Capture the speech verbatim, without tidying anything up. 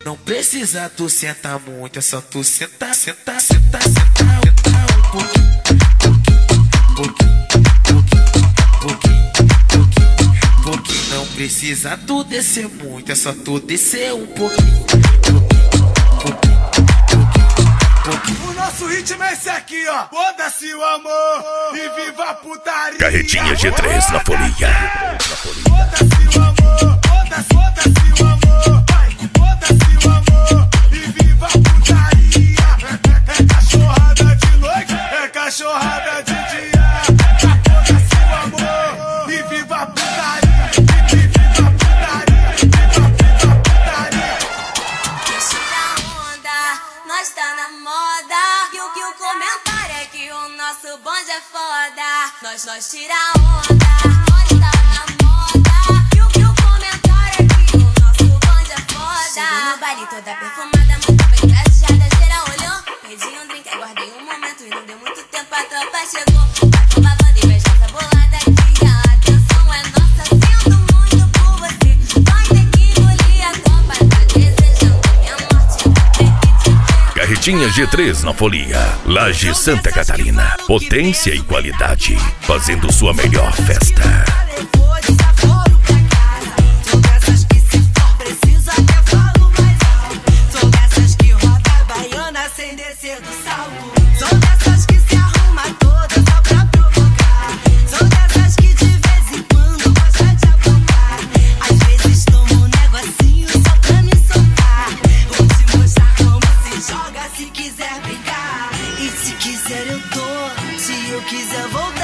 Não precisa tu sentar muito, é só tu sentar, sentar, sentar, sentar, sentar um pouquinho, pouquinho, pouquinho, pouquinho, pouquinho, pouquinho. Não precisa tu descer muito, é só tu descer um pouquinho, pouquinho, pouquinho, pouquinho. O nosso ritmo é esse aqui, ó. Foda-se o amor e viva a putaria. Carretinha G três na folia. Foda-se o amor, foda-se, foda-se o amor. Foda-se o amor e viva a putaria. É, é, é cachorrada de noite, é cachorrada de dia. Foda-se o amor e viva a putaria. E viva a putaria, viva, viva a putaria. Deixa da onda, nós tá na moda. E o que o comentário é que o nosso bonde é foda. Nós, nós tira onda, nós tá na moda. E o que o comentário é que o nosso bonde é foda. Cheguei no baile toda perfumada, muito bem trajada, geral olhou. Perdi um drink, aguardei um momento e não deu muito tempo, a tropa chegou. Vai com babando e beija essa bolada aqui. A atenção é nossa, sinto muito por você. Vai ter que engolir a tropa, tá desejando minha morte. Carretinha G três na folia. Laje Santa Catarina. Potência e qualidade. Fazendo sua melhor festa. Levou desaforo pra casa. Sou dessas que se for preciso até falo mais alto. Sou dessas que roda a baiana sem descer do salto. Sou dessas que se arruma toda só pra provocar. Sou dessas que de vez em quando gosta de aprontar. Às vezes tomo um negocinho só pra me soltar. Vou te mostrar como se joga se quiser brincar. E se quiser eu tô, se eu quiser vou.